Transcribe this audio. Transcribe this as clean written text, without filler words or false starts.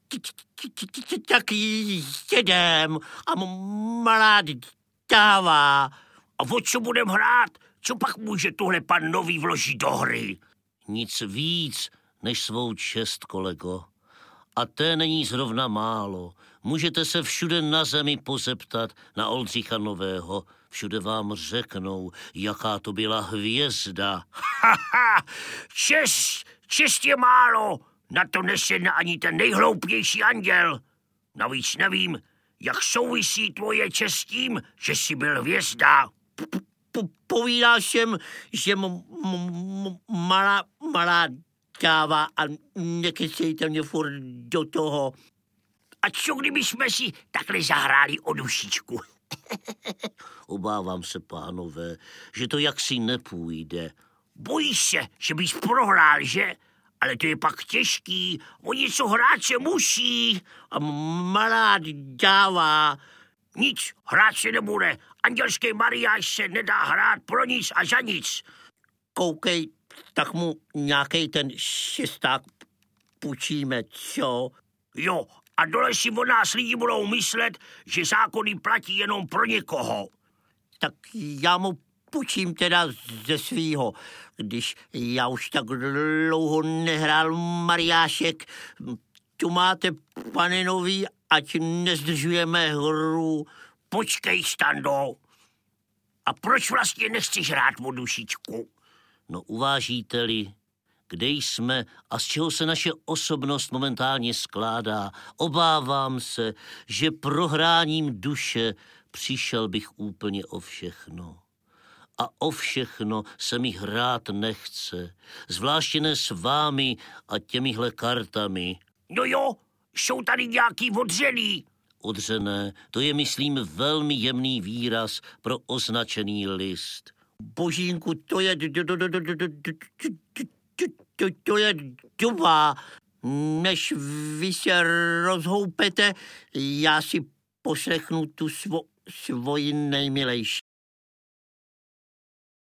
Tak jedem a malá dává. A o co budem hrát? Co pak může tuhle pan Nový vložit do hry? Nic víc než svou čest, kolego. A té není zrovna málo. Můžete se všude na zemi pozeptat na Oldřicha Nového. Všude vám řeknou, jaká to byla hvězda. Haha, čest je málo. Na to nesedne ani ten nejhloupější anděl. Navíc nevím, jak souvisí tvoje čest s tím, že jsi byl hvězda. Povídal jsem, že malá dává a nekecejte mě furt do toho. A co kdyby jsme si takhle zahráli o dušičku? Obávám se, pánové, že to jaksi nepůjde. Bojíš se, že bys prohrál, že? Ale to je pak těžký, o něco hrát se musí. A malá dává. Nic, hrát se nebude. Andělský mariáš se nedá hrát pro nic a za nic. Koukej, tak mu nějakej ten šesták půjčíme, co? Jo, a dole si od nás lidi budou myslet, že zákony platí jenom pro někoho. Tak já mu půjčím teda ze svýho, když já už tak dlouho nehrál mariášek. Tu máte, pane Nový, ať nezdržujeme hru. Počkej, Stando. A proč vlastně nechceš hrát o dušičku? No uvážíte-li, kde jsme a z čeho se naše osobnost momentálně skládá, obávám se, že prohráním duše přišel bych úplně o všechno. A o všechno se mi hrát nechce, zvláště ne s vámi a těmihle kartami. No jo, jsou tady nějaký odřený. Odřené, to je, myslím, velmi jemný výraz pro označený list. Božínku, to je duba. Než vy se rozhoupete, já si poslechnu tu svoji nejmilejší.